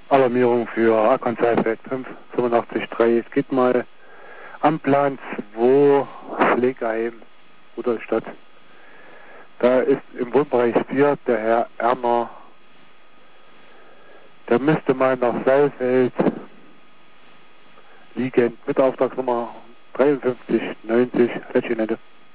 Alarmierung für Akanzalfeld 585.3. Es geht mal am Plan 2 Pflegeheim Rudolstadt. Da ist im Wohnbereich 4 der Herr Erner. Der müsste mal nach Saalfeld liegen mit der Auftragsnummer 5390. Letzte Ende.